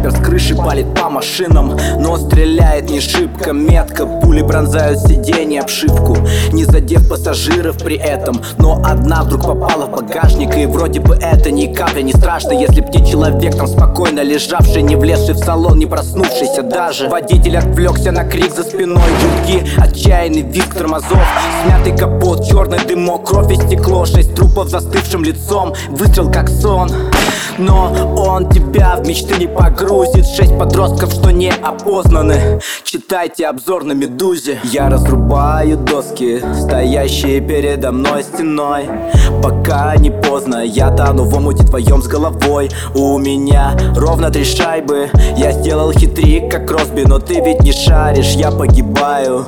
снайпер с крыши палит по машинам, но стреляет не шибко метко. Пули пронзают сиденье, обшивку, не задев пассажиров при этом. Но одна вдруг попала в багажник, и вроде бы это ни капли не страшно, если б не человек там спокойно лежавший, не влезший в салон, не проснувшийся даже. Водитель отвлекся на крик за спиной, гудки, отчаянный визг тормозов, смятый капот, черный дымок, кровь и стекло, 6 трупов застывшим лицом, выстрел как сон. Но он тебя в мечты не погрузит, 6 подростков, что не опознаны. Читайте обзор на Медузе. Я разрубаю доски, стоящие передо мной стеной. Пока не поздно, я тону в омуте твоем с головой. У меня ровно 3 шайбы. Я сделал хитрик, как Кросби, но ты ведь не шаришь. Я погибаю,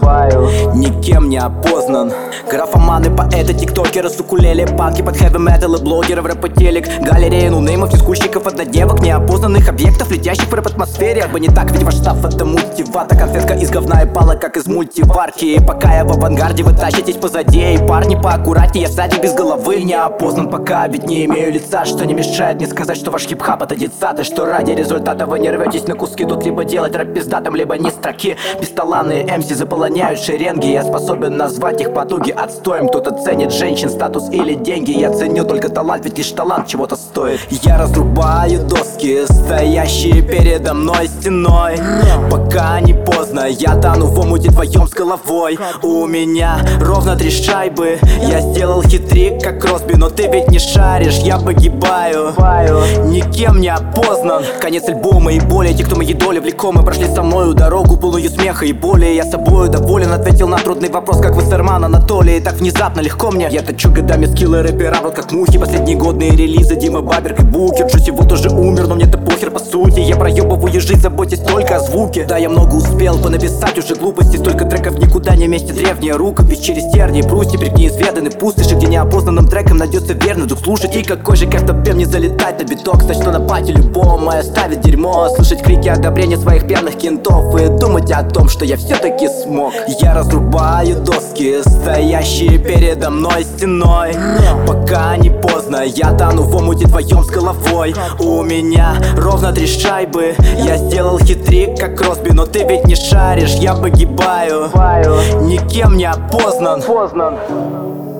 никем не опознан. Графоманы, поэты, тиктокеры с укулеле, панки под хэви метал и блогеры в рэп-телек. Галерея нунеймов, дискуссников, однодневок, неопознанных объектов, летящих в рэп-атмосфере. Бы не так, ведь ваш штаб это мультивата, конфетка из говна и палок, как из мультиварки. И пока я в авангарде, вы тащитесь позади. И парни поаккуратнее, я всадник без головы. Не опознан пока, ведь не имею лица, что не мешает мне сказать, что ваш хип-хап это детсад. И что ради результата вы не рветесь на куски. Тут либо делать рэп пиздатым, либо не строки. Бесталанные MC заполоняют шеренги. Я способен назвать их потуги отстоем. Кто-то ценит женщин, статус или деньги. Я ценю только талант, ведь лишь талант чего-то стоит. Я разрубаю доски, стоящие передо мной стеной. Пока не поздно, я тону в омуте твоем с головой. У меня ровно 3 шайбы. Я сделал хитрик, как Кросби, но ты ведь не шаришь. Я погибаю, никем не опознан. Конец альбома и более. Те, кто моей доли влекомы, прошли со мною дорогу, полную смеха и боли. Я собою доволен, ответил на трудный вопрос, как Вассерман Анатолий. Так внезапно легко мне. Я точу годами скиллы рэпера, вот как мухи. Последние годные релизы Дима Баберг и Букер. Джуси вот уже умер, но мне-то похер по сути. Я проебываю жизнь, заботясь только о звуке. Да, я много успел понаписать уже глупости. Столько треков никуда не вместе. Древняя рукопись через тернии, брусья, перед неизведанной пустоши, где неопознанным треком найдется верный дух слушать. И какой же кайф-то не залетать на биток. Знать, что на пати любому ставит дерьмо. Слышать крики одобрения своих пьяных кентов и думать о том, что я все-таки смог. Я разрубаю доски, стоящие передо мной стеной. Пока не поздно, я тону в омуте твоем с головой. У меня ровно 3 шайбы. Я сделал хитрик, как Кросби, но ты ведь не шаришь. Я погибаю, никем не опознан.